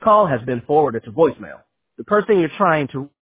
call has been forwarded to voicemail. The person you're trying to